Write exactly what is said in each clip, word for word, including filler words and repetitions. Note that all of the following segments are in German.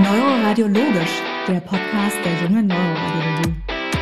Neuroradiologisch, der Podcast der jungen Neuroradiologie.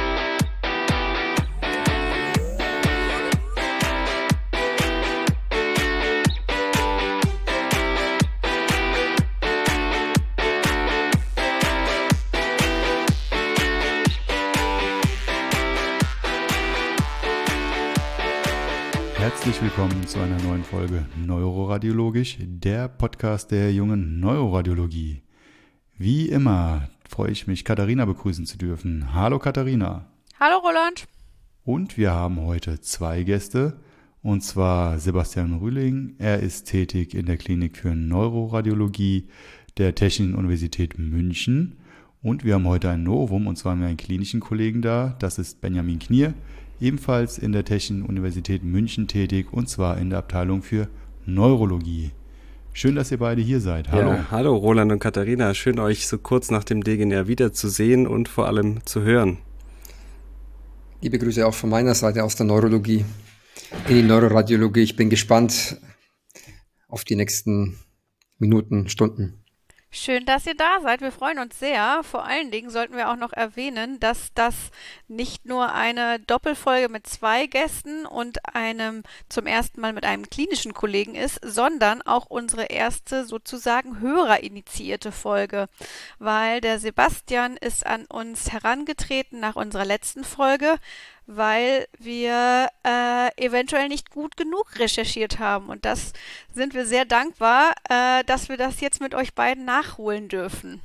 Herzlich willkommen zu einer neuen Folge Neuroradiologisch, der Podcast der jungen Neuroradiologie. Wie immer freue ich mich, Katharina begrüßen zu dürfen. Hallo Katharina. Hallo Roland. Und wir haben heute zwei Gäste, und zwar Sebastian Rühling. Er ist tätig in der Klinik für Neuroradiologie der Technischen Universität München. Und wir haben heute ein Novum, und zwar haben wir einen klinischen Kollegen da, das ist Benjamin Knier, ebenfalls in der Technischen Universität München tätig, und zwar in der Abteilung für Neurologie. Schön, dass ihr beide hier seid. Hallo. Ja, hallo Roland und Katharina. Schön, euch so kurz nach dem D G N R wiederzusehen und vor allem zu hören. Liebe Grüße auch von meiner Seite aus der Neurologie in die Neuroradiologie. Ich bin gespannt auf die nächsten Minuten, Stunden. Schön, dass ihr da seid. Wir freuen uns sehr. Vor allen Dingen sollten wir auch noch erwähnen, dass das nicht nur eine Doppelfolge mit zwei Gästen und einem zum ersten Mal mit einem klinischen Kollegen ist, sondern auch unsere erste sozusagen hörerinitiierte Folge, weil der Sebastian ist an uns herangetreten nach unserer letzten Folge, weil wir äh, eventuell nicht gut genug recherchiert haben. Und das sind wir sehr dankbar, äh, dass wir das jetzt mit euch beiden nachholen dürfen.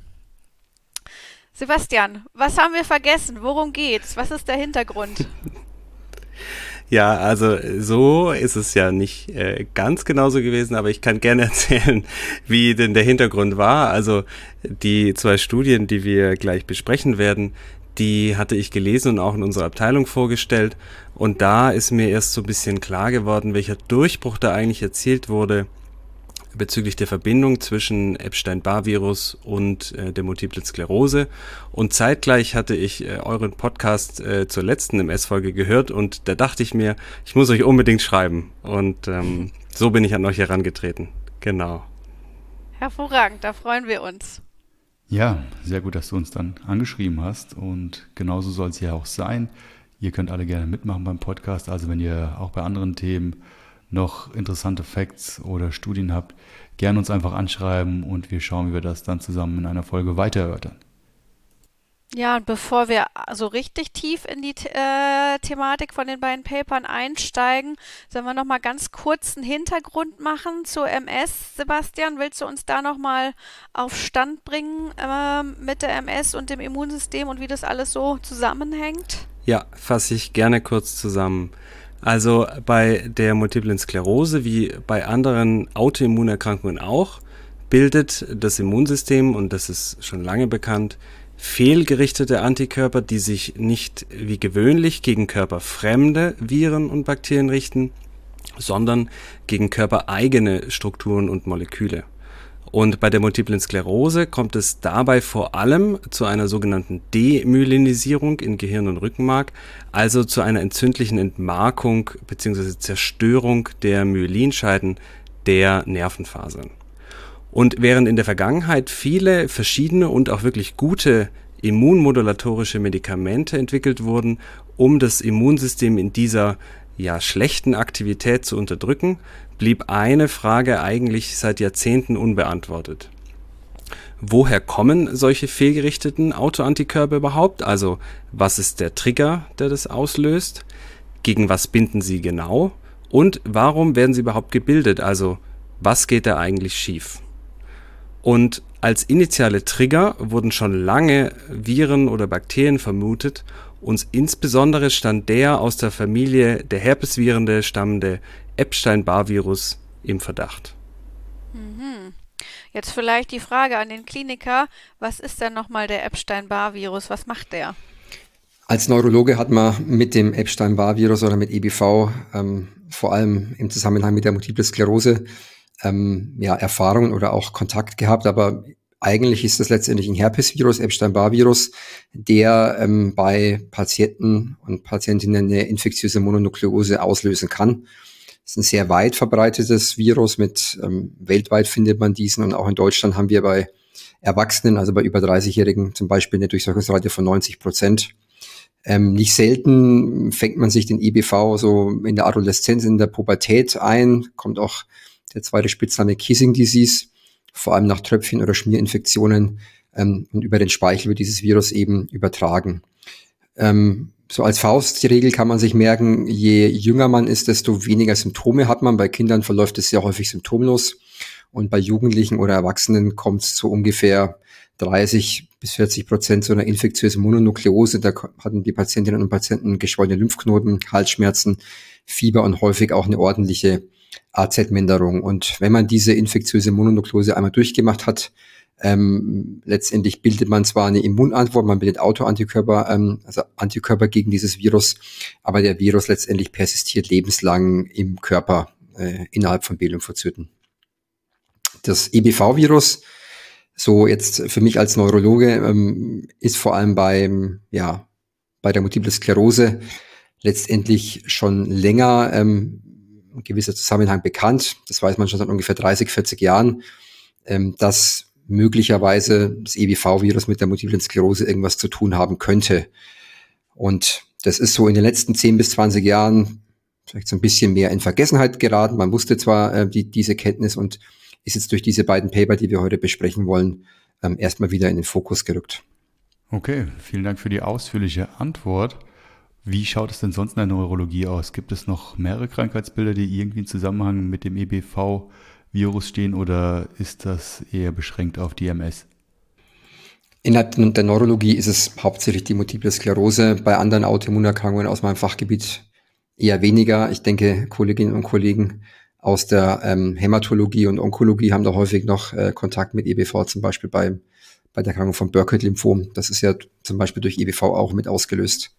Sebastian, was haben wir vergessen? Worum geht's? Was ist der Hintergrund? Ja, also so ist es ja nicht äh, ganz genauso gewesen, aber ich kann gerne erzählen, wie denn der Hintergrund war. Also die zwei Studien, die wir gleich besprechen werden, die hatte ich gelesen und auch in unserer Abteilung vorgestellt. Und da ist mir erst so ein bisschen klar geworden, welcher Durchbruch da eigentlich erzielt wurde bezüglich der Verbindung zwischen Epstein-Barr-Virus und äh, der Multiplen Sklerose. Und zeitgleich hatte ich äh, euren Podcast äh, zur letzten M S-Folge gehört und da dachte ich mir, ich muss euch unbedingt schreiben. Und ähm, so bin ich an euch herangetreten. Genau. Hervorragend, da freuen wir uns. Ja, sehr gut, dass du uns dann angeschrieben hast, und genauso soll es ja auch sein. Ihr könnt alle gerne mitmachen beim Podcast, also wenn ihr auch bei anderen Themen noch interessante Facts oder Studien habt, gerne uns einfach anschreiben und wir schauen, wie wir das dann zusammen in einer Folge weiter erörtern. Ja, und bevor wir so richtig tief in die äh, Thematik von den beiden Papern einsteigen, sollen wir noch mal ganz kurz einen Hintergrund machen zur M S. Sebastian, willst du uns da noch mal auf Stand bringen äh, mit der M S und dem Immunsystem und wie das alles so zusammenhängt? Ja, fasse ich gerne kurz zusammen. Also bei der Multiplen Sklerose, wie bei anderen Autoimmunerkrankungen auch, bildet das Immunsystem, und das ist schon lange bekannt, fehlgerichtete Antikörper, die sich nicht wie gewöhnlich gegen körperfremde Viren und Bakterien richten, sondern gegen körpereigene Strukturen und Moleküle. Und bei der Multiplen Sklerose kommt es dabei vor allem zu einer sogenannten Demyelinisierung in Gehirn und Rückenmark, also zu einer entzündlichen Entmarkung bzw. Zerstörung der Myelinscheiden der Nervenfasern. Und während in der Vergangenheit viele verschiedene und auch wirklich gute immunmodulatorische Medikamente entwickelt wurden, um das Immunsystem in dieser ja schlechten Aktivität zu unterdrücken, blieb eine Frage eigentlich seit Jahrzehnten unbeantwortet. Woher kommen solche fehlgerichteten Autoantikörper überhaupt? Also was ist der Trigger, der das auslöst? Gegen was binden sie genau? Und warum werden sie überhaupt gebildet? Also was geht da eigentlich schief? Und als initiale Trigger wurden schon lange Viren oder Bakterien vermutet, und insbesondere stand der aus der Familie der Herpesviren stammende Epstein-Barr-Virus im Verdacht. Mhm. Jetzt vielleicht die Frage an den Kliniker, was ist denn nochmal der Epstein-Barr-Virus? Was macht der? Als Neurologe hat man mit dem Epstein-Barr-Virus oder mit E B V ähm, vor allem im Zusammenhang mit der Multiplen Sklerose ähm, ja, Erfahrungen oder auch Kontakt gehabt, aber eigentlich ist das letztendlich ein Herpesvirus, Epstein-Barr-Virus, der ähm, bei Patienten und Patientinnen eine infektiöse Mononukleose auslösen kann. Das ist ein sehr weit verbreitetes Virus. Mit ähm, weltweit findet man diesen, und auch in Deutschland haben wir bei Erwachsenen, also bei über dreißig-Jährigen zum Beispiel eine Durchseuchungsrate von neunzig Prozent. Ähm, nicht selten fängt man sich den E B V so in der Adoleszenz, in der Pubertät ein, kommt auch der zweite Spitzname Kissing Disease, vor allem nach Tröpfchen- oder Schmierinfektionen, ähm, und über den Speichel wird dieses Virus eben übertragen. Ähm, so als Faustregel kann man sich merken, je jünger man ist, desto weniger Symptome hat man. Bei Kindern verläuft es sehr häufig symptomlos und bei Jugendlichen oder Erwachsenen kommt es zu ungefähr dreißig bis vierzig Prozent zu einer infektiösen Mononukleose. Da hatten die Patientinnen und Patienten geschwollene Lymphknoten, Halsschmerzen, Fieber und häufig auch eine ordentliche A Z-Minderung. Und wenn man diese infektiöse Mononukleose einmal durchgemacht hat, ähm, letztendlich bildet man zwar eine Immunantwort, man bildet Autoantikörper, ähm, also Antikörper gegen dieses Virus, aber der Virus letztendlich persistiert lebenslang im Körper äh, innerhalb von B-Lymphozyten. Das E B V-Virus, so jetzt für mich als Neurologe, ähm, ist vor allem beim, ja, bei der Multiple Sklerose letztendlich schon länger ähm, ein gewisser Zusammenhang bekannt. Das weiß man schon seit ungefähr dreißig, vierzig Jahren, ähm, dass möglicherweise das E B V-Virus mit der Multiplen Sklerose irgendwas zu tun haben könnte. Und das ist so in den letzten zehn bis zwanzig Jahren vielleicht so ein bisschen mehr in Vergessenheit geraten. Man wusste zwar äh, die, diese Kenntnis und ist jetzt durch diese beiden Paper, die wir heute besprechen wollen, ähm, erstmal wieder in den Fokus gerückt. Okay, vielen Dank für die ausführliche Antwort. Wie schaut es denn sonst in der Neurologie aus? Gibt es noch mehrere Krankheitsbilder, die irgendwie in Zusammenhang mit dem E B V-Virus stehen, oder ist das eher beschränkt auf die M S? Innerhalb der Neurologie ist es hauptsächlich die Multiple Sklerose. Bei anderen Autoimmunerkrankungen aus meinem Fachgebiet eher weniger. Ich denke, Kolleginnen und Kollegen aus der ähm, Hämatologie und Onkologie haben da häufig noch äh, Kontakt mit E B V, zum Beispiel bei, bei der Erkrankung von Burkitt-Lymphom. Das ist ja zum Beispiel durch E B V auch mit ausgelöst.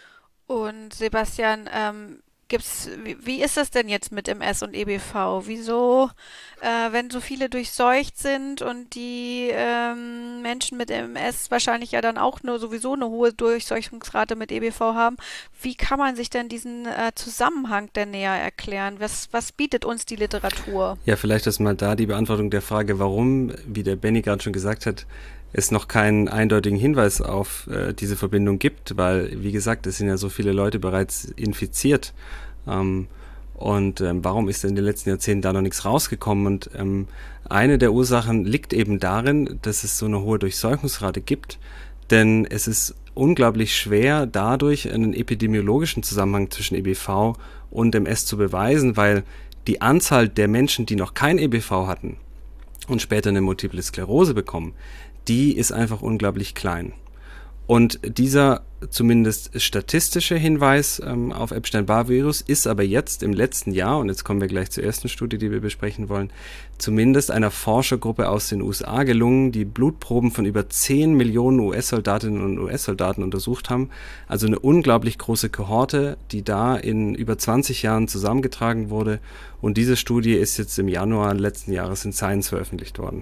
Und Sebastian, ähm, gibt's, wie, wie ist das denn jetzt mit M S und E B V? Wieso, äh, wenn so viele durchseucht sind und die ähm, Menschen mit M S wahrscheinlich ja dann auch nur sowieso eine hohe Durchseuchungsrate mit E B V haben, wie kann man sich denn diesen äh, Zusammenhang denn näher erklären? Was, was bietet uns die Literatur? Ja, vielleicht ist mal da die Beantwortung der Frage, warum, wie der Benny gerade schon gesagt hat, es noch keinen eindeutigen Hinweis auf äh, diese Verbindung gibt, weil, wie gesagt, es sind ja so viele Leute bereits infiziert. Ähm, und ähm, warum ist denn in den letzten Jahrzehnten da noch nichts rausgekommen? Und ähm, eine der Ursachen liegt eben darin, dass es so eine hohe Durchseuchungsrate gibt, denn es ist unglaublich schwer, dadurch einen epidemiologischen Zusammenhang zwischen E B V und M S zu beweisen, weil die Anzahl der Menschen, die noch kein E B V hatten und später eine Multiple Sklerose bekommen, die ist einfach unglaublich klein. Und dieser zumindest statistische Hinweis ähm, auf Epstein-Barr-Virus ist aber jetzt im letzten Jahr, und jetzt kommen wir gleich zur ersten Studie, die wir besprechen wollen, zumindest einer Forschergruppe aus den U S A gelungen, die Blutproben von über zehn Millionen U S-Soldatinnen und U S-Soldaten untersucht haben. Also eine unglaublich große Kohorte, die da in über zwanzig Jahren zusammengetragen wurde. Und diese Studie ist jetzt im Januar letzten Jahres in Science veröffentlicht worden.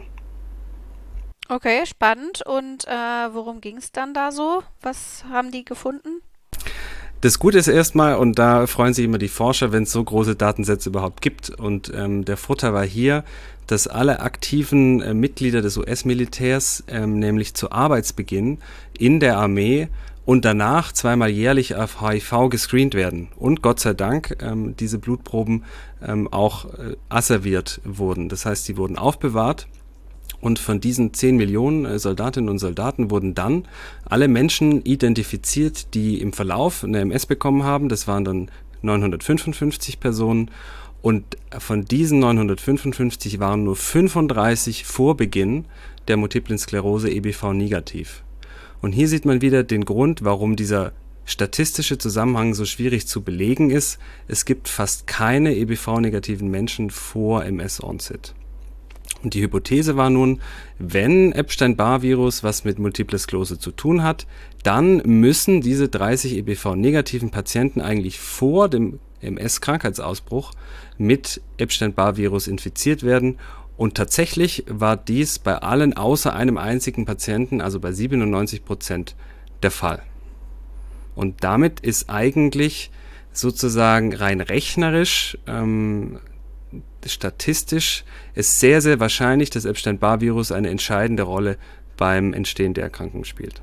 Okay, spannend. Und äh, worum ging es dann da so? Was haben die gefunden? Das Gute ist erstmal, und da freuen sich immer die Forscher, wenn es so große Datensätze überhaupt gibt. Und ähm, der Vorteil war hier, dass alle aktiven äh, Mitglieder des U S-Militärs ähm, nämlich zu Arbeitsbeginn in der Armee und danach zweimal jährlich auf H I V gescreent werden. Und Gott sei Dank ähm, diese Blutproben ähm, auch äh, asserviert wurden. Das heißt, sie wurden aufbewahrt. Und von diesen zehn Millionen Soldatinnen und Soldaten wurden dann alle Menschen identifiziert, die im Verlauf eine M S bekommen haben. Das waren dann neunhundertfünfundfünfzig Personen. Und von diesen neunhundertfünfundfünfzig waren nur fünfunddreißig vor Beginn der Multiplen Sklerose E B V negativ. Und hier sieht man wieder den Grund, warum dieser statistische Zusammenhang so schwierig zu belegen ist. Es gibt fast keine E B V-negativen Menschen vor M S-Onset. Und die Hypothese war nun, wenn Epstein-Barr-Virus was mit Multiple Sklerose zu tun hat, dann müssen diese dreißig E B V-negativen Patienten eigentlich vor dem M S-Krankheitsausbruch mit Epstein-Barr-Virus infiziert werden. Und tatsächlich war dies bei allen außer einem einzigen Patienten, also bei siebenundneunzig Prozent, der Fall. Und damit ist eigentlich sozusagen rein rechnerisch ähm, statistisch ist sehr, sehr wahrscheinlich, dass Epstein-Barr-Virus eine entscheidende Rolle beim Entstehen der Erkrankung spielt.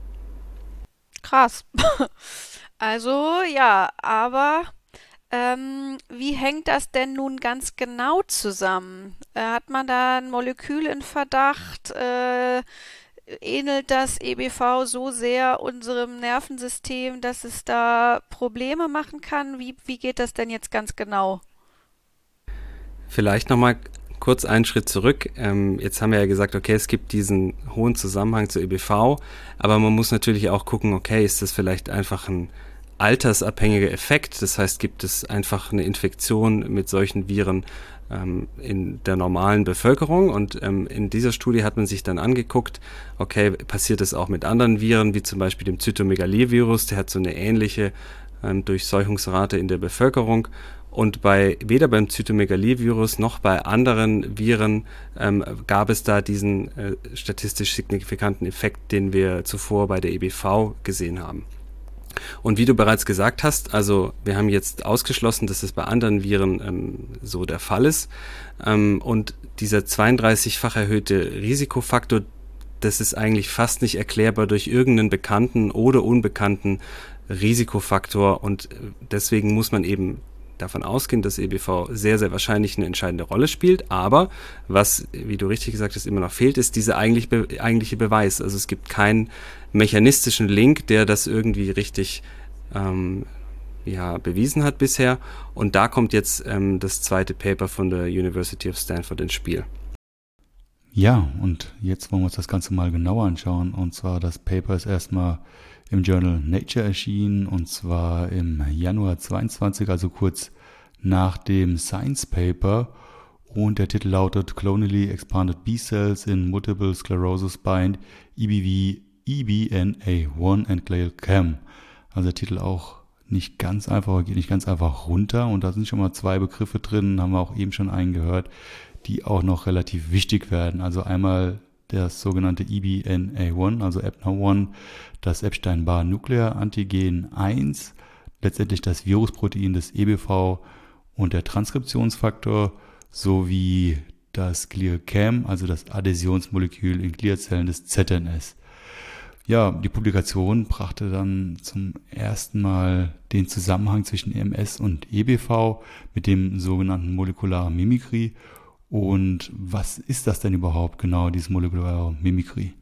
Krass. Also ja, aber ähm, wie hängt das denn nun ganz genau zusammen? Äh, hat man da ein Molekül in Verdacht? Äh, ähnelt das E B V so sehr unserem Nervensystem, dass es da Probleme machen kann? Wie, wie geht das denn jetzt ganz genau? Vielleicht nochmal kurz einen Schritt zurück. Ähm, jetzt haben wir ja gesagt, okay, es gibt diesen hohen Zusammenhang zu E B V, aber man muss natürlich auch gucken, okay, ist das vielleicht einfach ein altersabhängiger Effekt? Das heißt, gibt es einfach eine Infektion mit solchen Viren ähm, in der normalen Bevölkerung? Und ähm, in dieser Studie hat man sich dann angeguckt, okay, passiert es auch mit anderen Viren, wie zum Beispiel dem Zytomegalivirus, der hat so eine ähnliche ähm, Durchseuchungsrate in der Bevölkerung. Und bei weder beim Zytomegalivirus noch bei anderen Viren ähm, gab es da diesen äh, statistisch signifikanten Effekt, den wir zuvor bei der E B V gesehen haben. Und wie du bereits gesagt hast, also wir haben jetzt ausgeschlossen, dass es bei anderen Viren ähm, so der Fall ist. Ähm, und dieser zweiunddreißig-fach erhöhte Risikofaktor, das ist eigentlich fast nicht erklärbar durch irgendeinen bekannten oder unbekannten Risikofaktor. Und deswegen muss man eben davon ausgehen, dass E B V sehr, sehr wahrscheinlich eine entscheidende Rolle spielt. Aber was, wie du richtig gesagt hast, immer noch fehlt, ist dieser eigentlich be- eigentliche Beweis. Also es gibt keinen mechanistischen Link, der das irgendwie richtig ähm, ja, bewiesen hat bisher. Und da kommt jetzt ähm, das zweite Paper von der University of Stanford ins Spiel. Ja, und jetzt wollen wir uns das Ganze mal genauer anschauen. Und zwar, das Paper ist erstmal im Journal Nature erschienen, und zwar im Januar zweiundzwanzig, also kurz nach dem Science Paper. Und der Titel lautet Clonally Expanded B-Cells in Multiple Sclerosis bind E B V, E B N A one and Glial Cam. Also der Titel auch nicht ganz einfach, geht nicht ganz einfach runter. Und da sind schon mal zwei Begriffe drin, haben wir auch eben schon einen gehört, die auch noch relativ wichtig werden. Also einmal das sogenannte E B N A one, also E B N A one, das Epstein-Barr-Nuclear-Antigen eins, letztendlich das Virusprotein des E B V und der Transkriptionsfaktor, sowie das Glial-Cam, also das Adhäsionsmolekül in Gliazellen des Z N S. Ja, die Publikation brachte dann zum ersten Mal den Zusammenhang zwischen E M S und E B V mit dem sogenannten molekularen Mimikry. Und was ist das denn überhaupt genau, dieses molekulare Mimikry?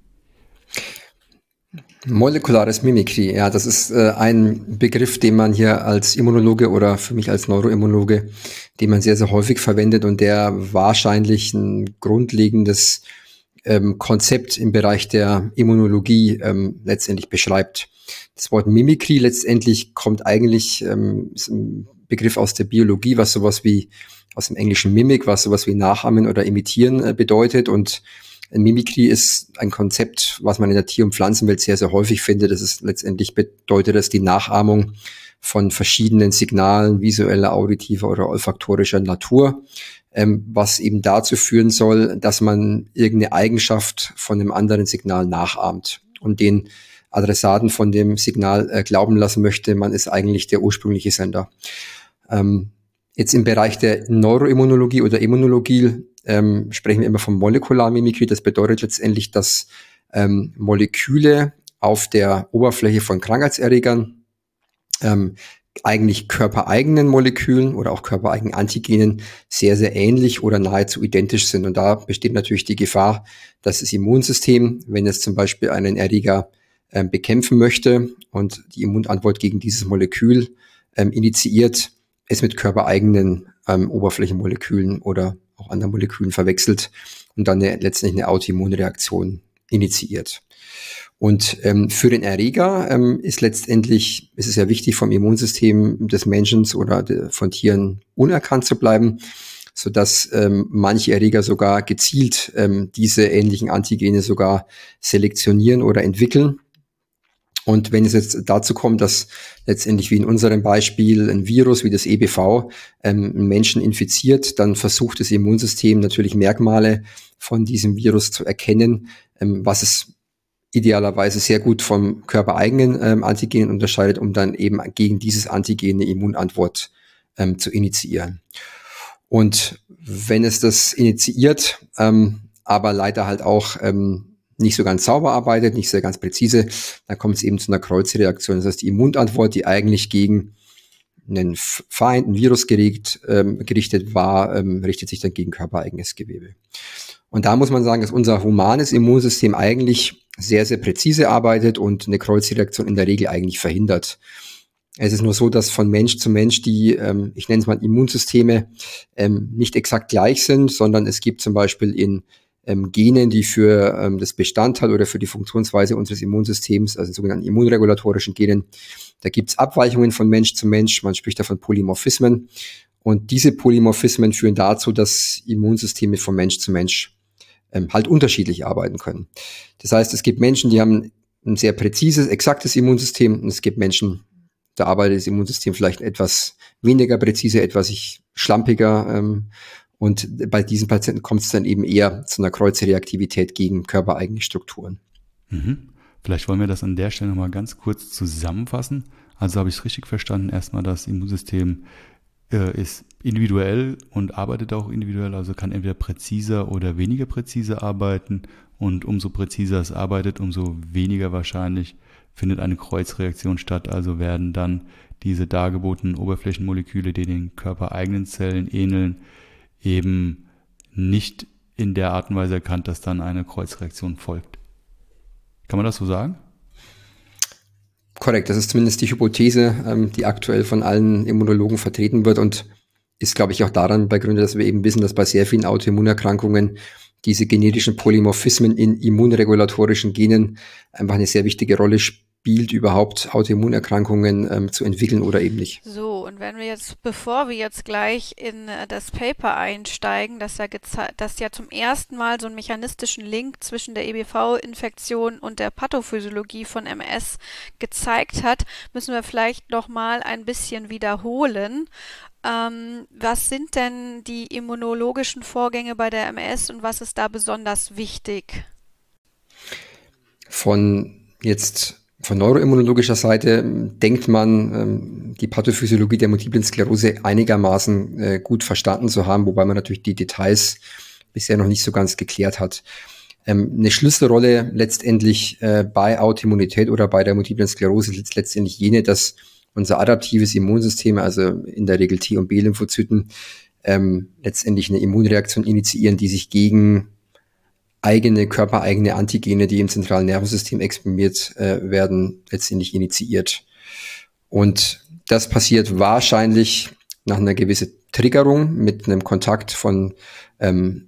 Molekulares Mimikry, ja, das ist äh, ein Begriff, den man hier als Immunologe oder für mich als Neuroimmunologe, den man sehr, sehr häufig verwendet und der wahrscheinlich ein grundlegendes ähm, Konzept im Bereich der Immunologie ähm, letztendlich beschreibt. Das Wort Mimikry letztendlich kommt eigentlich, ähm, ist ein Begriff aus der Biologie, was sowas wie aus dem englischen Mimic, was sowas wie Nachahmen oder Imitieren äh, bedeutet. Und Mimikry ist ein Konzept, was man in der Tier- und Pflanzenwelt sehr, sehr häufig findet. Das ist letztendlich bedeutet das die Nachahmung von verschiedenen Signalen visueller, auditiver oder olfaktorischer Natur, ähm, was eben dazu führen soll, dass man irgendeine Eigenschaft von einem anderen Signal nachahmt und den Adressaten von dem Signal äh, glauben lassen möchte, man ist eigentlich der ursprüngliche Sender. Ähm, Jetzt im Bereich der Neuroimmunologie oder Immunologie ähm, sprechen wir immer von Molekularmimikry. Das bedeutet letztendlich, dass ähm, Moleküle auf der Oberfläche von Krankheitserregern ähm, eigentlich körpereigenen Molekülen oder auch körpereigenen Antigenen sehr, sehr ähnlich oder nahezu identisch sind. Und da besteht natürlich die Gefahr, dass das Immunsystem, wenn es zum Beispiel einen Erreger ähm, bekämpfen möchte und die Immunantwort gegen dieses Molekül ähm, initiiert, es mit körpereigenen ähm, Oberflächenmolekülen oder auch anderen Molekülen verwechselt und dann eine, letztendlich eine Autoimmunreaktion initiiert. Und ähm, für den Erreger ähm, ist letztendlich, ist es ja wichtig, vom Immunsystem des Menschen oder de, von Tieren unerkannt zu bleiben, sodass ähm, manche Erreger sogar gezielt ähm, diese ähnlichen Antigene sogar selektionieren oder entwickeln. Und wenn es jetzt dazu kommt, dass letztendlich wie in unserem Beispiel ein Virus wie das E B V ähm, einen Menschen infiziert, dann versucht das Immunsystem natürlich Merkmale von diesem Virus zu erkennen, ähm, was es idealerweise sehr gut vom körpereigenen ähm, Antigen unterscheidet, um dann eben gegen dieses Antigen eine Immunantwort ähm, zu initiieren. Und wenn es das initiiert, ähm, aber leider halt auch ähm, nicht so ganz sauber arbeitet, nicht sehr ganz präzise, dann kommt es eben zu einer Kreuzreaktion. Das heißt, die Immunantwort, die eigentlich gegen einen Feind, ein Virus gericht, ähm, gerichtet war, ähm, richtet sich dann gegen körpereigenes Gewebe. Und da muss man sagen, dass unser humanes Immunsystem eigentlich sehr, sehr präzise arbeitet und eine Kreuzreaktion in der Regel eigentlich verhindert. Es ist nur so, dass von Mensch zu Mensch die, ähm, ich nenne es mal Immunsysteme, ähm, nicht exakt gleich sind, sondern es gibt zum Beispiel in ähm, Genen, die für ähm, das Bestandteil oder für die Funktionsweise unseres Immunsystems, also sogenannten immunregulatorischen Genen, da gibt es Abweichungen von Mensch zu Mensch. Man spricht da von Polymorphismen. Und diese Polymorphismen führen dazu, dass Immunsysteme von Mensch zu Mensch ähm, halt unterschiedlich arbeiten können. Das heißt, es gibt Menschen, die haben ein sehr präzises, exaktes Immunsystem und es gibt Menschen, da arbeitet das Immunsystem vielleicht etwas weniger präzise, etwas schlampiger. Ähm, und bei diesen Patienten kommt es dann eben eher zu einer Kreuzreaktivität gegen körpereigene Strukturen. Mhm. Vielleicht wollen wir das an der Stelle nochmal ganz kurz zusammenfassen. Also habe ich es richtig verstanden, erstmal das Immunsystem äh, ist individuell und arbeitet auch individuell, also kann entweder präziser oder weniger präzise arbeiten. Und umso präziser es arbeitet, umso weniger wahrscheinlich findet eine Kreuzreaktion statt, also werden dann diese dargebotenen Oberflächenmoleküle, die den körpereigenen Zellen ähneln, eben nicht in der Art und Weise erkannt, dass dann eine Kreuzreaktion folgt. Kann man das so sagen? Korrekt, das ist zumindest die Hypothese, ähm, die aktuell von allen Immunologen vertreten wird und ist, glaube ich, auch daran begründet, dass wir eben wissen, dass bei sehr vielen Autoimmunerkrankungen diese generischen Polymorphismen in immunregulatorischen Genen einfach eine sehr wichtige Rolle spielt, überhaupt Autoimmunerkrankungen ähm, zu entwickeln oder eben nicht. So, und wenn wir jetzt, bevor wir jetzt gleich in äh, das Paper einsteigen, das ja, das ja zum ersten Mal so einen mechanistischen Link zwischen der E B V-Infektion und der Pathophysiologie von M S gezeigt hat, müssen wir vielleicht noch mal ein bisschen wiederholen. Ähm, was sind denn die immunologischen Vorgänge bei der M S und was ist da besonders wichtig? Von jetzt von neuroimmunologischer Seite denkt man, ähm, die Pathophysiologie der multiplen Sklerose einigermaßen äh, gut verstanden zu haben, wobei man natürlich die Details bisher noch nicht so ganz geklärt hat. Ähm, eine Schlüsselrolle letztendlich äh, bei Autoimmunität oder bei der multiplen Sklerose ist letztendlich jene, dass unser adaptives Immunsystem, also in der Regel T- und B-Lymphozyten, ähm, letztendlich eine Immunreaktion initiieren, die sich gegen eigene, körpereigene Antigene, die im zentralen Nervensystem exprimiert äh, werden, letztendlich initiiert. Und das passiert wahrscheinlich nach einer gewissen Triggerung mit einem Kontakt von ähm,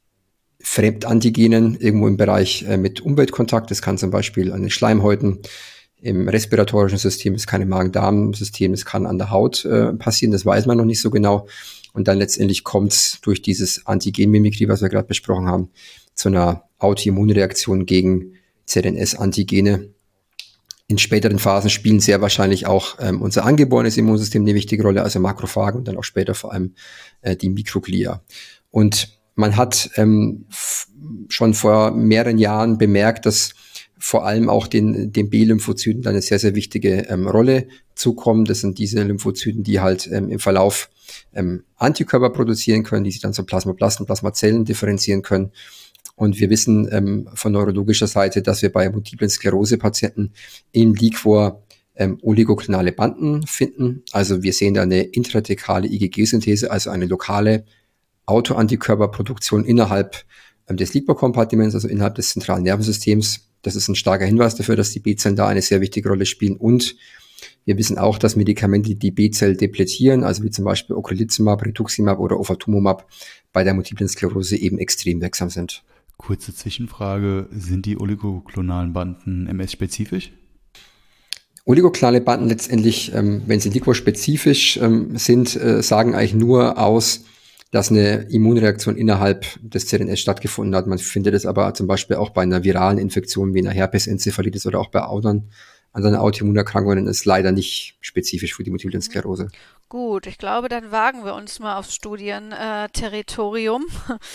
Fremdantigenen irgendwo im Bereich äh, mit Umweltkontakt. Das kann zum Beispiel an den Schleimhäuten im respiratorischen System, es kann im Magen-Darm-System, es kann an der Haut äh, passieren, das weiß man noch nicht so genau. Und dann letztendlich kommt es durch dieses Antigenmimikrie, was wir gerade besprochen haben, zu einer Autoimmunreaktion gegen Z N S-Antigene. In späteren Phasen spielen sehr wahrscheinlich auch ähm, unser angeborenes Immunsystem eine wichtige Rolle, also Makrophagen und dann auch später vor allem äh, die Mikroglia. Und man hat ähm, f- schon vor mehreren Jahren bemerkt, dass vor allem auch den, den B-Lymphozyten eine sehr, sehr wichtige ähm, Rolle zukommen. Das sind diese Lymphozyten, die halt ähm, im Verlauf ähm, Antikörper produzieren können, die sich dann zu Plasmablasten, Plasmazellen differenzieren können. Und wir wissen ähm, von neurologischer Seite, dass wir bei multiplen Sklerose-Patienten im Liquor ähm, oligoklonale Banden finden. Also wir sehen da eine intrathekale I G G-Synthese, also eine lokale Autoantikörperproduktion innerhalb ähm, des Liquorkompartiments, also innerhalb des zentralen Nervensystems. Das ist ein starker Hinweis dafür, dass die B-Zellen da eine sehr wichtige Rolle spielen. Und wir wissen auch, dass Medikamente, die B-Zell depletieren, also wie zum Beispiel Ocrelizumab, Rituximab oder Ofatumumab, bei der multiplen Sklerose eben extrem wirksam sind. Kurze Zwischenfrage, sind die oligoklonalen Banden M S-spezifisch? Oligoklonale Banden letztendlich, ähm, wenn sie liquorspezifisch ähm, sind, äh, sagen eigentlich nur aus, dass eine Immunreaktion innerhalb des Z N S stattgefunden hat. Man findet es aber zum Beispiel auch bei einer viralen Infektion wie einer Herpesenzephalitis oder auch bei anderen, anderen Autoimmunerkrankungen ist leider nicht spezifisch für die multiple Sklerose. Gut, ich glaube, dann wagen wir uns mal aufs Studienterritorium.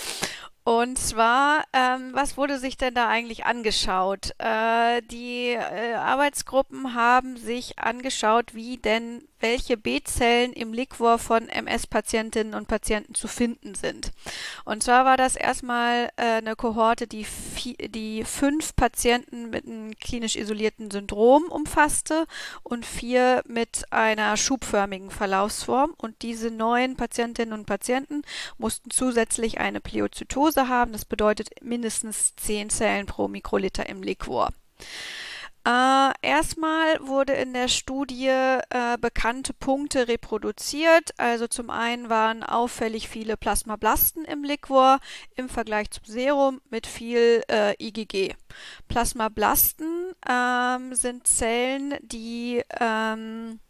Und zwar, ähm, was wurde sich denn da eigentlich angeschaut? Äh, die äh, Arbeitsgruppen haben sich angeschaut, wie denn welche B-Zellen im Liquor von M S-Patientinnen und Patienten zu finden sind. Und zwar war das erstmal äh, eine Kohorte, die, vi- die fünf Patienten mit einem klinisch isolierten Syndrom umfasste und vier mit einer schubförmigen Verlaufsform. Und diese neun Patientinnen und Patienten mussten zusätzlich eine Pleozytose haben. Das bedeutet mindestens zehn Zellen pro Mikroliter im Liquor. Äh, erstmal wurde in der Studie äh, bekannte Punkte reproduziert. Also zum einen waren auffällig viele Plasmablasten im Liquor im Vergleich zum Serum mit viel äh, I G G. Plasmablasten ähm, sind Zellen, die ähm,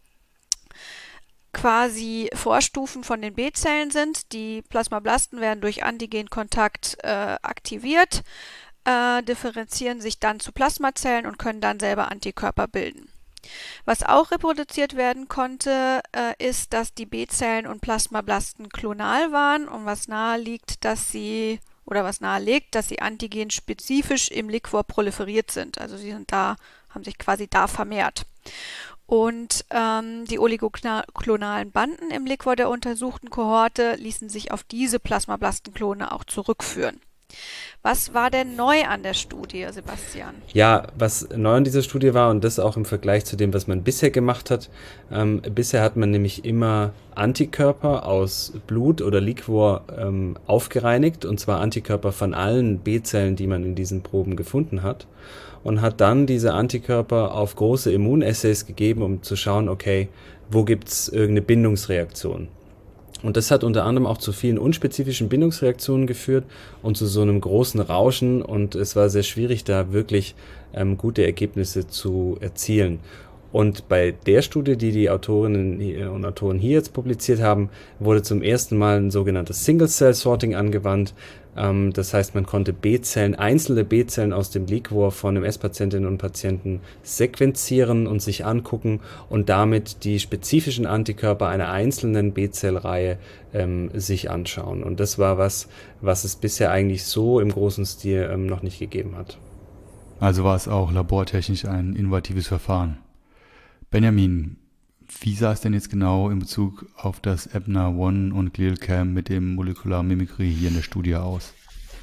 quasi Vorstufen von den B-Zellen sind. Die Plasmablasten werden durch Antigenkontakt äh, aktiviert, Äh, differenzieren sich dann zu Plasmazellen und können dann selber Antikörper bilden. Was auch reproduziert werden konnte, äh, ist, dass die B-Zellen und Plasmablasten klonal waren und was nahe liegt, dass sie oder was nahelegt, dass sie antigenspezifisch im Liquor proliferiert sind. Also sie sind da, haben sich quasi da vermehrt. Und ähm, die oligoklonalen Banden im Liquor der untersuchten Kohorte ließen sich auf diese Plasmablastenklone auch zurückführen. Was war denn neu an der Studie, Sebastian? Ja, was neu an dieser Studie war und das auch im Vergleich zu dem, was man bisher gemacht hat. Ähm, bisher hat man nämlich immer Antikörper aus Blut oder Liquor ähm, aufgereinigt, und zwar Antikörper von allen B-Zellen, die man in diesen Proben gefunden hat, und hat dann diese Antikörper auf große Immunassays gegeben, um zu schauen, okay, wo gibt es irgendeine Bindungsreaktion. Und das hat unter anderem auch zu vielen unspezifischen Bindungsreaktionen geführt und zu so einem großen Rauschen, und es war sehr schwierig, da wirklich ähm, gute Ergebnisse zu erzielen. Und bei der Studie, die die Autorinnen und Autoren hier jetzt publiziert haben, wurde zum ersten Mal ein sogenanntes Single-Cell-Sorting angewandt. Ähm, das heißt, man konnte B-Zellen, einzelne B-Zellen aus dem Liquor von M S-Patientinnen und Patienten sequenzieren und sich angucken und damit die spezifischen Antikörper einer einzelnen B-Zellreihe ähm, sich anschauen. Und das war was, was es bisher eigentlich so im großen Stil ähm, noch nicht gegeben hat. Also war es auch labortechnisch ein innovatives Verfahren. Benjamin, wie sah es denn jetzt genau in Bezug auf das E B N A eins und GlialCam mit dem Molecular Mimicry hier in der Studie aus?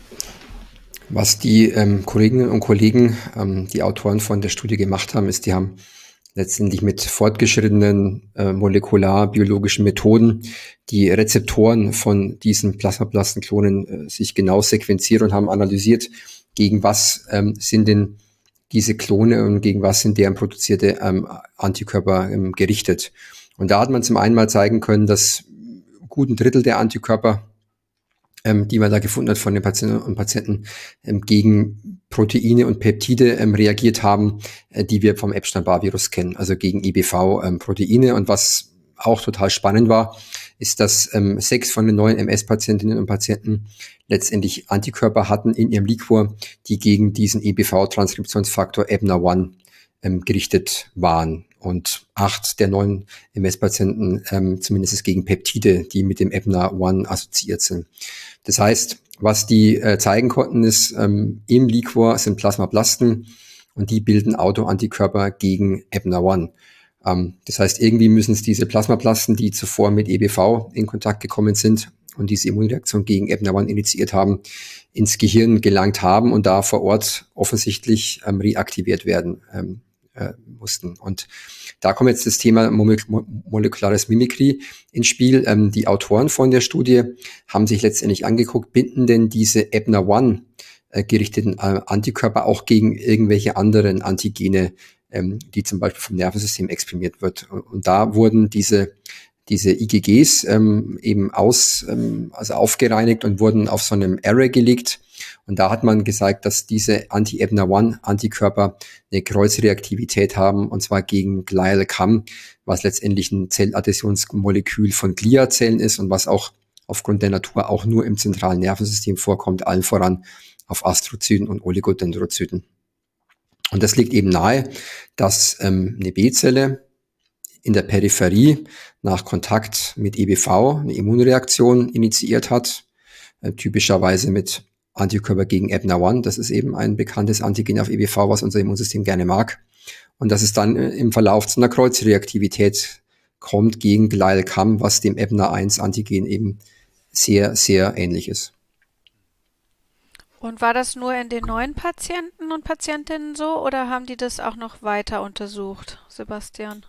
Was die ähm, Kolleginnen und Kollegen, ähm, die Autoren von der Studie gemacht haben, ist, die haben letztendlich mit fortgeschrittenen äh, molekularbiologischen Methoden die Rezeptoren von diesen Plasmablastenklonen äh, sich genau sequenziert und haben analysiert, gegen was ähm, sind denn diese Klone und gegen was sind deren produzierte ähm, Antikörper ähm, gerichtet. Und da hat man zum einen mal zeigen können, dass gut ein Drittel der Antikörper, ähm, die man da gefunden hat von den Patientinnen und Patienten, ähm, gegen Proteine und Peptide ähm, reagiert haben, äh, die wir vom Epstein-Barr-Virus kennen, also gegen E B V-Proteine. Ähm, und was auch total spannend war, ist, dass ähm, sechs von den neun M S-Patientinnen und Patienten letztendlich Antikörper hatten in ihrem Liquor, die gegen diesen E B V-Transkriptionsfaktor E B N A eins ähm, gerichtet waren. Und acht der neun M S-Patienten ähm, zumindest gegen Peptide, die mit dem E B N A eins assoziiert sind. Das heißt, was die äh, zeigen konnten, ist, ähm, im Liquor sind Plasmablasten und die bilden Autoantikörper gegen E B N A eins. Das heißt, irgendwie müssen es diese Plasmablasten, die zuvor mit E B V in Kontakt gekommen sind und diese Immunreaktion gegen E B N A eins initiiert haben, ins Gehirn gelangt haben und da vor Ort offensichtlich ähm, reaktiviert werden ähm, äh, mussten. Und da kommt jetzt das Thema Molek- molekulares Mimikry ins Spiel. Ähm, die Autoren von der Studie haben sich letztendlich angeguckt, binden denn diese E B N A eins äh, gerichteten äh, Antikörper auch gegen irgendwelche anderen Antigene, Ähm, die zum Beispiel vom Nervensystem exprimiert wird. Und, und da wurden diese diese I G Gs ähm, eben aus ähm, also aufgereinigt und wurden auf so einem Array gelegt. Und da hat man gesagt, dass diese Anti-E B N A eins Antikörper eine Kreuzreaktivität haben, und zwar gegen GlialCam, was letztendlich ein Zelladhäsionsmolekül von Gliazellen ist und was auch aufgrund der Natur auch nur im zentralen Nervensystem vorkommt, allen voran auf Astrozyten und Oligodendrozyten. Und das liegt eben nahe, dass ähm, eine B-Zelle in der Peripherie nach Kontakt mit E B V eine Immunreaktion initiiert hat, äh, typischerweise mit Antikörper gegen E B N A eins. Das ist eben ein bekanntes Antigen auf E B V, was unser Immunsystem gerne mag. Und dass es dann äh, im Verlauf zu einer Kreuzreaktivität kommt gegen Glial-Cam, was dem E B N A eins Antigen eben sehr, sehr ähnlich ist. Und war das nur in den neuen Patienten und Patientinnen so oder haben die das auch noch weiter untersucht, Sebastian?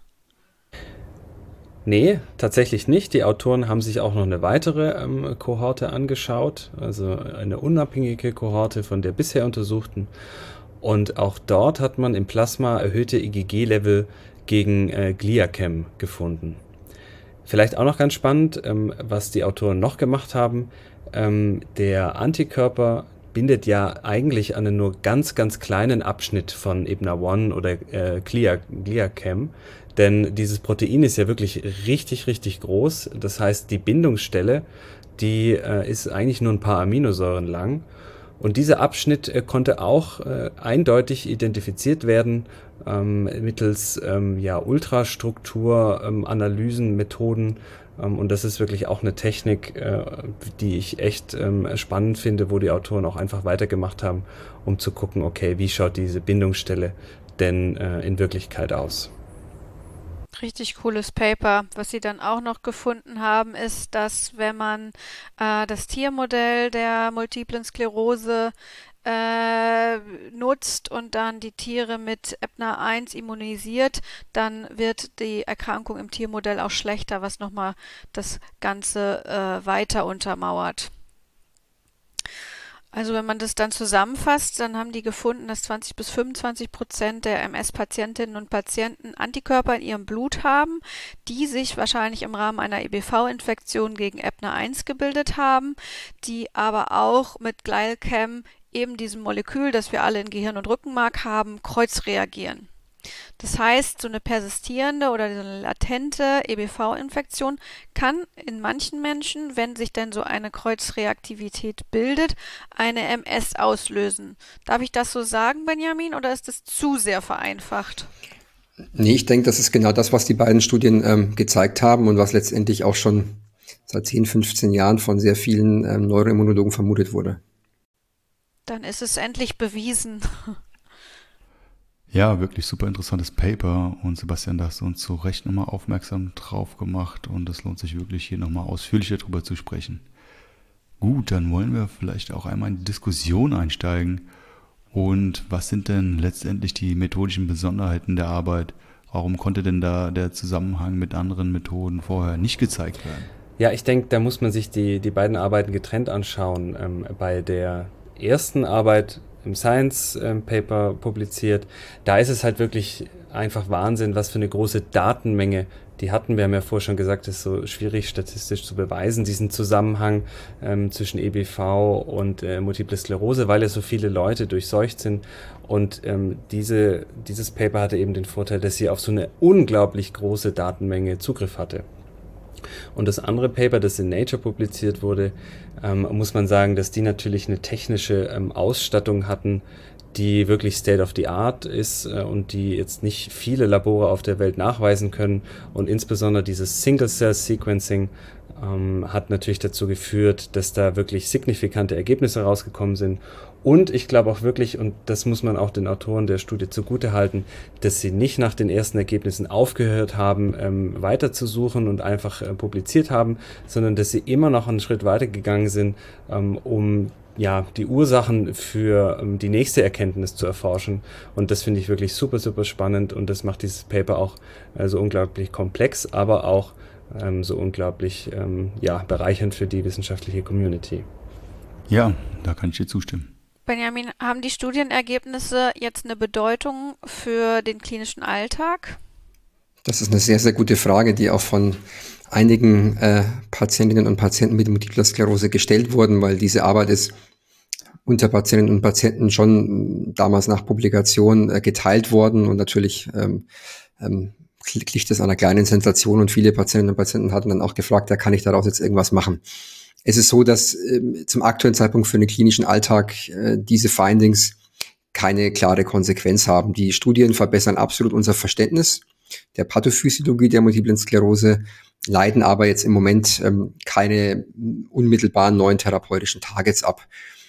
Nee, tatsächlich nicht. Die Autoren haben sich auch noch eine weitere ähm, Kohorte angeschaut, also eine unabhängige Kohorte von der bisher untersuchten. Und auch dort hat man im Plasma erhöhte I G G-Level gegen äh, Gliacam gefunden. Vielleicht auch noch ganz spannend, ähm, was die Autoren noch gemacht haben. Ähm, der Antikörper bindet ja eigentlich an einen nur ganz, ganz kleinen Abschnitt von E B N A eins oder äh, Glia, Gliacam. Denn dieses Protein ist ja wirklich richtig, richtig groß. Das heißt, die Bindungsstelle, die äh, ist eigentlich nur ein paar Aminosäuren lang. Und dieser Abschnitt äh, konnte auch äh, eindeutig identifiziert werden ähm, mittels ähm, ja, Ultrastruktur-Analysen-Methoden. Ähm, und das ist wirklich auch eine Technik, äh, die ich echt ähm, spannend finde, wo die Autoren auch einfach weitergemacht haben, um zu gucken, okay, wie schaut diese Bindungsstelle denn äh, in Wirklichkeit aus. Richtig cooles Paper. Was sie dann auch noch gefunden haben, ist, dass wenn man äh, das Tiermodell der multiplen Sklerose äh, nutzt und dann die Tiere mit E B N A eins immunisiert, dann wird die Erkrankung im Tiermodell auch schlechter, was nochmal das Ganze äh, weiter untermauert. Also wenn man das dann zusammenfasst, dann haben die gefunden, dass zwanzig bis fünfundzwanzig Prozent der M S-Patientinnen und Patienten Antikörper in ihrem Blut haben, die sich wahrscheinlich im Rahmen einer E B V-Infektion gegen E B N A eins gebildet haben, die aber auch mit Glial-Cam, eben diesem Molekül, das wir alle in Gehirn und Rückenmark haben, kreuzreagieren. Das heißt, so eine persistierende oder so eine latente E B V-Infektion kann in manchen Menschen, wenn sich denn so eine Kreuzreaktivität bildet, eine M S auslösen. Darf ich das so sagen, Benjamin, oder ist das zu sehr vereinfacht? Nee, ich denke, das ist genau das, was die beiden Studien ähm, gezeigt haben und was letztendlich auch schon seit zehn, fünfzehn Jahren von sehr vielen ähm, Neuroimmunologen vermutet wurde. Dann ist es endlich bewiesen. Ja, wirklich super interessantes Paper und Sebastian, da hast du uns zu Recht nochmal aufmerksam drauf gemacht und es lohnt sich wirklich hier nochmal ausführlicher drüber zu sprechen. Gut, dann wollen wir vielleicht auch einmal in die Diskussion einsteigen. Und was sind denn letztendlich die methodischen Besonderheiten der Arbeit? Warum konnte denn da der Zusammenhang mit anderen Methoden vorher nicht gezeigt werden? Ja, ich denke, da muss man sich die, die beiden Arbeiten getrennt anschauen. Ähm, bei der ersten Arbeit im Science ähm, Paper publiziert, da ist es halt wirklich einfach Wahnsinn, was für eine große Datenmenge die hatten. Wir haben ja vorher schon gesagt, es ist so schwierig statistisch zu beweisen, diesen Zusammenhang ähm, zwischen E B V und äh, Multiple Sklerose, weil ja so viele Leute durchseucht sind. Und ähm, diese, dieses Paper hatte eben den Vorteil, dass sie auf so eine unglaublich große Datenmenge Zugriff hatte. Und das andere Paper, das in Nature publiziert wurde, ähm, muss man sagen, dass die natürlich eine technische ähm, Ausstattung hatten, die wirklich State of the Art ist äh, und die jetzt nicht viele Labore auf der Welt nachweisen können. Und insbesondere dieses Single-Cell-Sequencing ähm, hat natürlich dazu geführt, dass da wirklich signifikante Ergebnisse rausgekommen sind. Und ich glaube auch wirklich, und das muss man auch den Autoren der Studie zugutehalten, dass sie nicht nach den ersten Ergebnissen aufgehört haben, ähm, weiterzusuchen und einfach äh, publiziert haben, sondern dass sie immer noch einen Schritt weiter gegangen sind, ähm, um ja, die Ursachen für ähm, die nächste Erkenntnis zu erforschen. Und das finde ich wirklich super, super spannend und das macht dieses Paper auch äh, so unglaublich komplex, aber auch ähm, so unglaublich ähm, ja, bereichernd für die wissenschaftliche Community. Ja, da kann ich dir zustimmen. Benjamin, haben die Studienergebnisse jetzt eine Bedeutung für den klinischen Alltag? Das ist eine sehr, sehr gute Frage, die auch von einigen äh, Patientinnen und Patienten mit Multipler Sklerose gestellt wurden, weil diese Arbeit ist unter Patientinnen und Patienten schon damals nach Publikation äh, geteilt worden und natürlich ähm, ähm, liegt es an einer kleinen Sensation und viele Patientinnen und Patienten hatten dann auch gefragt, ja, kann ich daraus jetzt irgendwas machen? Es ist so, dass äh, zum aktuellen Zeitpunkt für den klinischen Alltag äh, diese Findings keine klare Konsequenz haben. Die Studien verbessern absolut unser Verständnis der Pathophysiologie der Multiplen Sklerose, leiten aber jetzt im Moment ähm, keine unmittelbaren neuen therapeutischen Targets ab.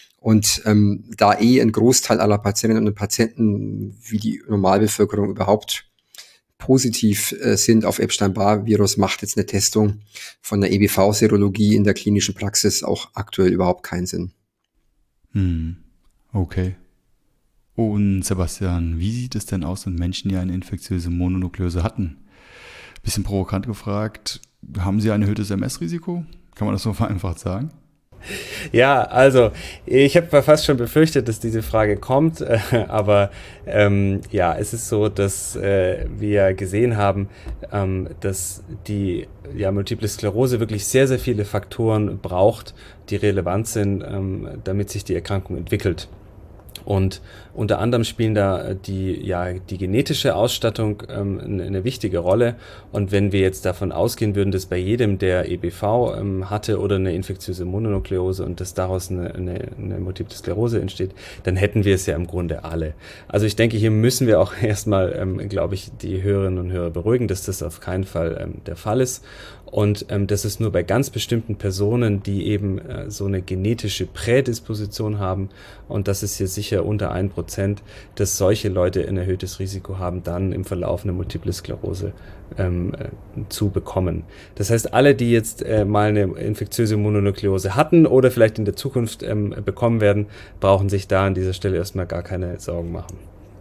Und ähm, da eh ein Großteil aller Patientinnen und Patienten, wie die Normalbevölkerung überhaupt, positiv äh, sind auf Epstein-Barr-Virus, macht jetzt eine Testung von der E B V-Serologie in der klinischen Praxis auch aktuell überhaupt keinen Sinn. Hm, okay. Und Sebastian, wie sieht es denn aus mit Menschen, die eine infektiöse Mononukleose hatten? Bisschen provokant gefragt, haben sie ein erhöhtes M S-Risiko? Kann man das so vereinfacht sagen? Ja, also ich habe fast schon befürchtet, dass diese Frage kommt, äh, aber ähm, ja, es ist so, dass äh, wir gesehen haben, ähm, dass die ja, Multiple Sklerose wirklich sehr, sehr viele Faktoren braucht, die relevant sind, ähm, damit sich die Erkrankung entwickelt. Und unter anderem spielen da die, ja, die genetische Ausstattung ähm, eine, eine wichtige Rolle. Und wenn wir jetzt davon ausgehen würden, dass bei jedem, der E B V ähm, hatte oder eine infektiöse Mononukleose und dass daraus eine, eine, eine Multiple Sklerose entsteht, dann hätten wir es ja im Grunde alle. Also ich denke, hier müssen wir auch erstmal, ähm, glaube ich, die Hörerinnen und Hörer beruhigen, dass das auf keinen Fall ähm, der Fall ist. Und ähm, das ist nur bei ganz bestimmten Personen, die eben äh, so eine genetische Prädisposition haben. Und das ist hier sicher unter ein Prozent, dass solche Leute ein erhöhtes Risiko haben, dann im Verlauf eine Multiple Sklerose ähm, äh, zu bekommen. Das heißt, alle, die jetzt äh, mal eine infektiöse Mononukleose hatten oder vielleicht in der Zukunft ähm, bekommen werden, brauchen sich da an dieser Stelle erstmal gar keine Sorgen machen.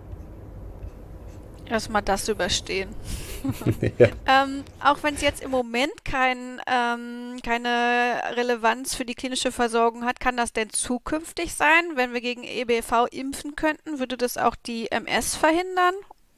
Erstmal das überstehen. Ja. ähm, auch wenn es jetzt im Moment kein, ähm, keine Relevanz für die klinische Versorgung hat, kann das denn zukünftig sein? Wenn wir gegen E B V impfen könnten, würde das auch die M S verhindern?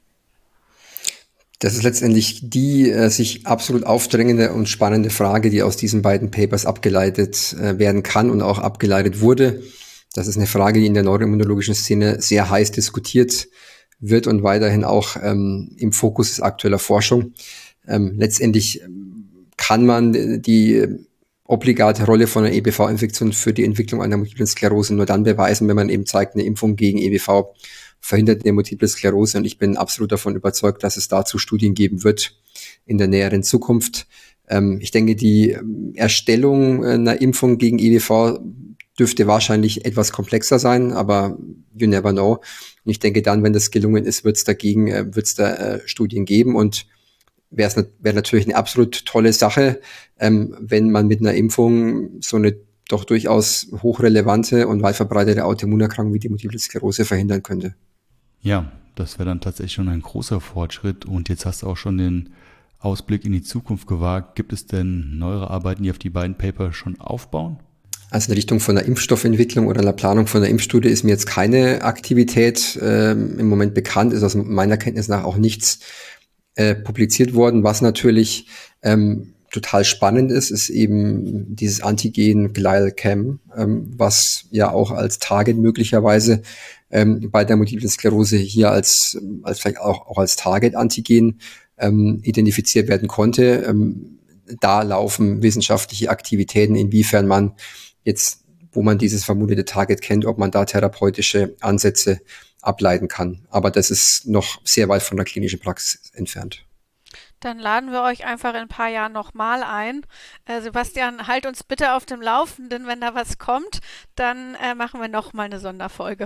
Das ist letztendlich die äh, sich absolut aufdrängende und spannende Frage, die aus diesen beiden Papers abgeleitet äh, werden kann und auch abgeleitet wurde. Das ist eine Frage, die in der neuroimmunologischen Szene sehr heiß diskutiert wird und weiterhin auch ähm, im Fokus ist aktueller Forschung. Ähm, letztendlich kann man die obligate Rolle von einer E B V-Infektion für die Entwicklung einer Multiplen Sklerose nur dann beweisen, wenn man eben zeigt, eine Impfung gegen E B V verhindert eine Multiple Sklerose. Und ich bin absolut davon überzeugt, dass es dazu Studien geben wird in der näheren Zukunft. Ähm, ich denke, die Erstellung einer Impfung gegen E B V dürfte wahrscheinlich etwas komplexer sein, aber you never know. Und ich denke dann, wenn das gelungen ist, wird es dagegen, äh, wird es da äh, Studien geben und wäre es wäre natürlich eine absolut tolle Sache, ähm, wenn man mit einer Impfung so eine doch durchaus hochrelevante und weit verbreitete Autoimmunerkrankung wie die Multiple Sklerose verhindern könnte. Ja, das wäre dann tatsächlich schon ein großer Fortschritt. Und jetzt hast du auch schon den Ausblick in die Zukunft gewagt. Gibt es denn neuere Arbeiten, die auf die beiden Paper schon aufbauen? Also in Richtung von der Impfstoffentwicklung oder einer Planung von der Impfstudie ist mir jetzt keine Aktivität ähm, im Moment bekannt, ist aus meiner Kenntnis nach auch nichts äh, publiziert worden. Was natürlich ähm, total spannend ist, ist eben dieses Antigen Glial-Cam, ähm, was ja auch als Target möglicherweise ähm, bei der Multiplen Sklerose hier als, als vielleicht auch, auch als Target-Antigen ähm, identifiziert werden konnte. Ähm, da laufen wissenschaftliche Aktivitäten, inwiefern man jetzt, wo man dieses vermutete Target kennt, ob man da therapeutische Ansätze ableiten kann. Aber das ist noch sehr weit von der klinischen Praxis entfernt. Dann laden wir euch einfach in ein paar Jahren nochmal ein. Äh, Sebastian, halt uns bitte auf dem Laufenden, wenn da was kommt, dann äh, machen wir nochmal eine Sonderfolge.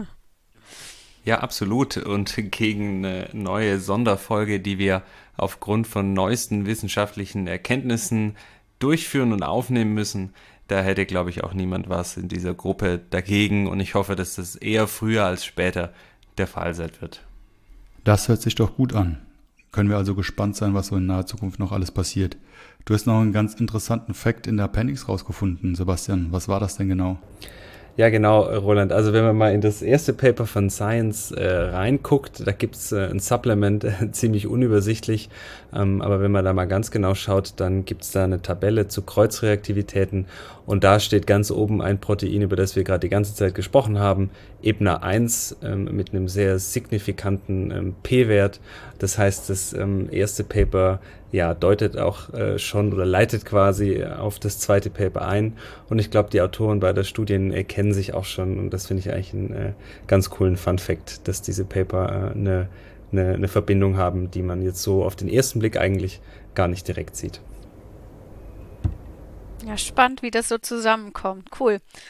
Ja, absolut. Und gegen eine neue Sonderfolge, die wir aufgrund von neuesten wissenschaftlichen Erkenntnissen durchführen und aufnehmen müssen, da hätte, glaube ich, auch niemand was in dieser Gruppe dagegen. Und ich hoffe, dass das eher früher als später der Fall sein wird. Das hört sich doch gut an. Können wir also gespannt sein, was so in naher Zukunft noch alles passiert. Du hast noch einen ganz interessanten Fact in der Appendix rausgefunden, Sebastian. Was war das denn genau? Ja, genau, Roland. Also wenn man mal in das erste Paper von Science äh, reinguckt, da gibt's äh, ein Supplement, äh, ziemlich unübersichtlich. Ähm, aber wenn man da mal ganz genau schaut, dann gibt's da eine Tabelle zu Kreuzreaktivitäten. Und da steht ganz oben ein Protein, über das wir gerade die ganze Zeit gesprochen haben, E B N A eins, ähm, mit einem sehr signifikanten ähm, P-Wert. Das heißt, das ähm, erste Paper ja, deutet auch äh, schon oder leitet quasi auf das zweite Paper ein. Und ich glaube, die Autoren beider Studien äh, kennen sich auch schon. Und das finde ich eigentlich einen äh, ganz coolen Fun-Fact, dass diese Paper äh, eine, eine, eine Verbindung haben, die man jetzt so auf den ersten Blick eigentlich gar nicht direkt sieht. Ja, spannend, wie das so zusammenkommt. Cool.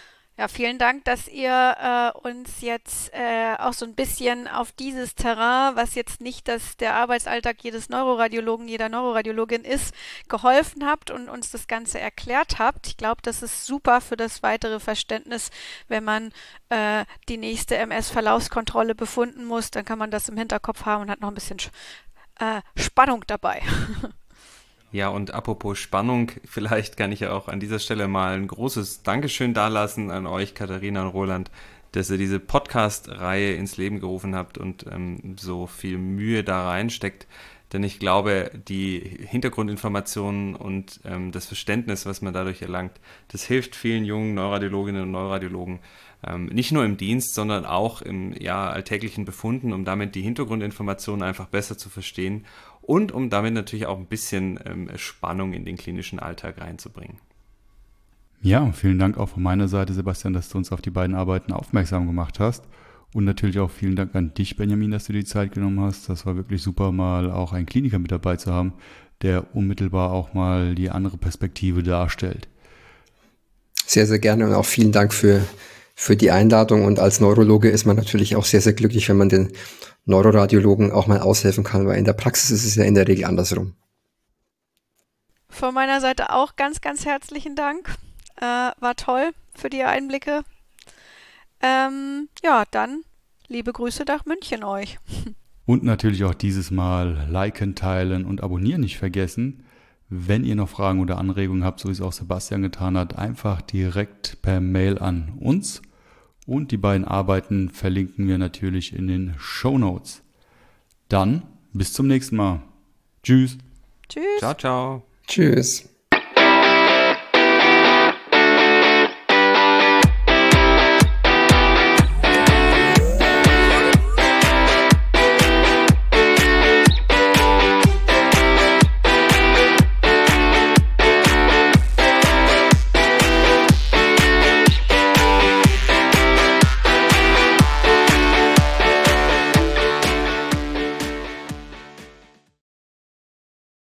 Ja, vielen Dank, dass ihr äh, uns jetzt äh, auch so ein bisschen auf dieses Terrain, was jetzt nicht das, der Arbeitsalltag jedes Neuroradiologen, jeder Neuroradiologin ist, geholfen habt und uns das Ganze erklärt habt. Ich glaube, das ist super für das weitere Verständnis, wenn man äh, die nächste M S-Verlaufskontrolle befunden muss, dann kann man das im Hinterkopf haben und hat noch ein bisschen äh, Spannung dabei. Ja, und apropos Spannung, vielleicht kann ich ja auch an dieser Stelle mal ein großes Dankeschön dalassen an euch, Katharina und Roland, dass ihr diese Podcast-Reihe ins Leben gerufen habt und ähm, so viel Mühe da reinsteckt. Denn ich glaube, die Hintergrundinformationen und ähm, das Verständnis, was man dadurch erlangt, das hilft vielen jungen Neuroradiologinnen und Neuroradiologen, ähm, nicht nur im Dienst, sondern auch im ja, alltäglichen Befunden, um damit die Hintergrundinformationen einfach besser zu verstehen und um damit natürlich auch ein bisschen ähm, Spannung in den klinischen Alltag reinzubringen. Ja, vielen Dank auch von meiner Seite, Sebastian, dass du uns auf die beiden Arbeiten aufmerksam gemacht hast. Und natürlich auch vielen Dank an dich, Benjamin, dass du die Zeit genommen hast. Das war wirklich super, mal auch einen Kliniker mit dabei zu haben, der unmittelbar auch mal die andere Perspektive darstellt. Sehr, sehr gerne und auch vielen Dank für, für die Einladung. Und als Neurologe ist man natürlich auch sehr, sehr glücklich, wenn man den Neuroradiologen auch mal aushelfen kann, weil in der Praxis ist es ja in der Regel andersrum. Von meiner Seite auch ganz, ganz herzlichen Dank. Äh, war toll für die Einblicke. Ähm, ja, dann liebe Grüße nach München euch. Und natürlich auch dieses Mal liken, teilen und abonnieren nicht vergessen. Wenn ihr noch Fragen oder Anregungen habt, so wie es auch Sebastian getan hat, einfach direkt per Mail an uns. Und die beiden Arbeiten verlinken wir natürlich in den Shownotes. Dann bis zum nächsten Mal. Tschüss. Tschüss. Ciao, ciao. Tschüss.